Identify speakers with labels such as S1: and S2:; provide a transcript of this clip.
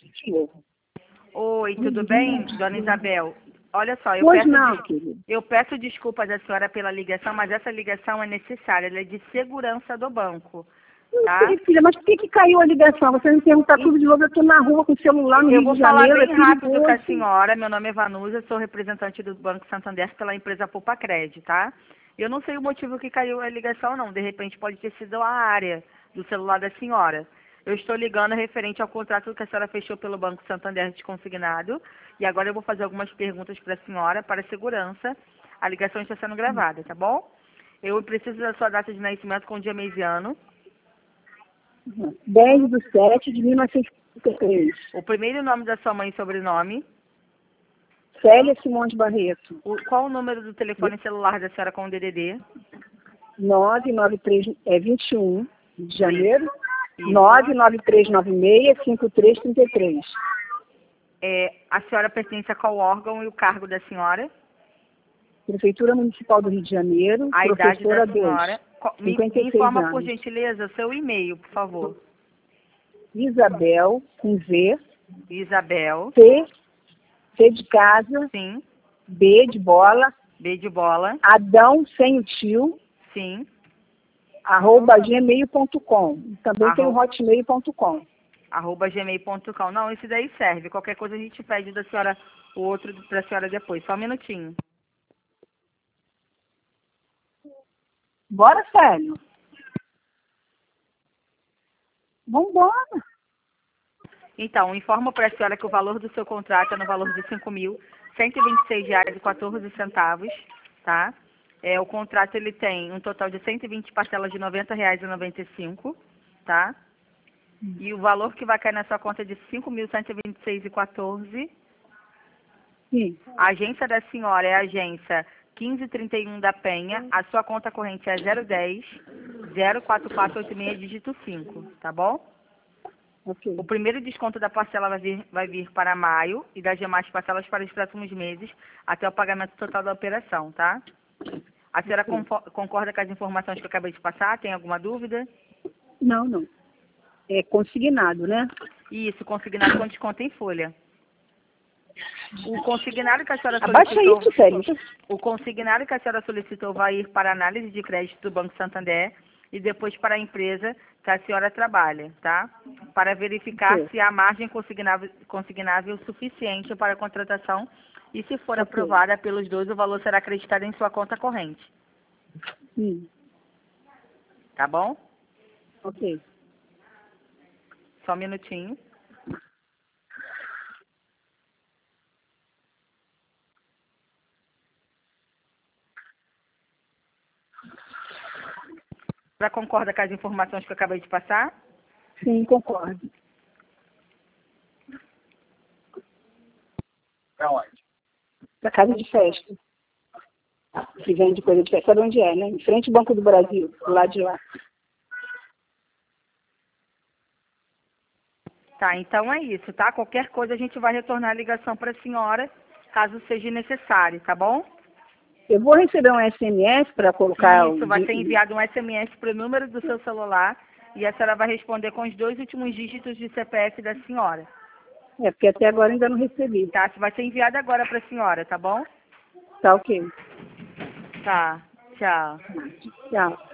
S1: Oi, tudo bem, dona Isabel? Olha só,
S2: Pois não, querido.
S1: eu peço desculpas à senhora pela ligação, mas essa ligação é necessária, ela é de segurança do banco, tá?
S2: Ei, filha, mas por que caiu a ligação? Você me perguntar tudo de novo, eu estou na rua com o celular no
S1: Eu
S2: Rio
S1: vou
S2: de
S1: falar
S2: Janeiro,
S1: bem
S2: é
S1: rápido com a
S2: perigoso.
S1: senhora. Meu nome é Vanusa, sou representante do Banco Santander pela empresa Poupa Crédito, tá? Eu não sei o motivo que caiu a ligação, não. De repente pode ter sido a área do celular da senhora. Eu estou ligando referente ao contrato que a senhora fechou pelo Banco Santander de consignado. E agora eu vou fazer algumas perguntas para a senhora, para segurança. A ligação está sendo gravada, tá bom? Eu preciso da sua data de nascimento com dia, mês e ano.
S2: 10/7/1953.
S1: O primeiro nome da sua mãe e sobrenome.
S2: Célia Simões Barreto.
S1: Qual o número do telefone celular da senhora com o DDD?
S2: 993, 21 de janeiro.
S1: Isso.
S2: 99396-5333.
S1: A senhora pertence a qual órgão e o cargo da senhora?
S2: Prefeitura Municipal do Rio de Janeiro.
S1: A idade da
S2: professora 2.
S1: senhora? Me
S2: 56
S1: informa,
S2: anos.
S1: por gentileza, seu e-mail, por favor.
S2: Isabel, com Z.
S1: Isabel.
S2: C de casa.
S1: Sim.
S2: B de bola.
S1: B de bola.
S2: Adão, sem o tio.
S1: Sim.
S2: @gmail.com. Também tem o hotmail.com.
S1: @gmail.com. Não, esse daí serve. Qualquer coisa a gente pede da senhora o outro para a senhora depois. Só um minutinho.
S2: Bora, Célio. Vambora.
S1: Então, informo para a senhora que o valor do seu contrato é no valor de R$ 5.126,14, tá? O contrato ele tem um total de 120 parcelas de R$ 90,95, tá? E o valor que vai cair na sua conta é de R$ 5.126,14.
S2: Sim.
S1: A agência da senhora é a agência 1531 da Penha. A sua conta corrente é 010 04486 dígito 5, tá bom?
S2: Ok.
S1: O primeiro desconto da parcela vai vir para maio e das demais parcelas para os próximos meses, até o pagamento total da operação, tá? A senhora concorda com as informações que eu acabei de passar? Tem alguma dúvida?
S2: Não. É consignado, né?
S1: Isso, consignado com desconto em folha. O consignado que a senhora
S2: Abaixa
S1: solicitou...
S2: isso, Célio.
S1: O consignado que a senhora solicitou vai ir para análise de crédito do Banco Santander e depois para a empresa que a senhora trabalha, tá? Para verificar se há margem consignável suficiente para a contratação e se for aprovada pelos dois, o valor será acreditado em sua conta corrente.
S2: Sim.
S1: Tá bom?
S2: Ok.
S1: Só um minutinho. Já concorda com as informações que eu acabei de passar?
S2: Sim, concordo.
S3: Pra onde?
S2: Da casa de festa. Que vende coisa de festa. Sabe onde é, né? Em frente ao Banco do Brasil, do lado de lá.
S1: Tá, então é isso, tá? Qualquer coisa a gente vai retornar a ligação para a senhora, caso seja necessário, tá bom?
S2: Eu vou receber um SMS para colocar...
S1: Isso, vai ser enviado um SMS para o número do seu celular e a senhora vai responder com os 2 últimos dígitos de CPF da senhora.
S2: Porque até agora ainda não recebi.
S1: Tá, vai ser enviado agora para a senhora, tá bom?
S2: Tá ok.
S1: Tá, tchau.
S2: Tchau.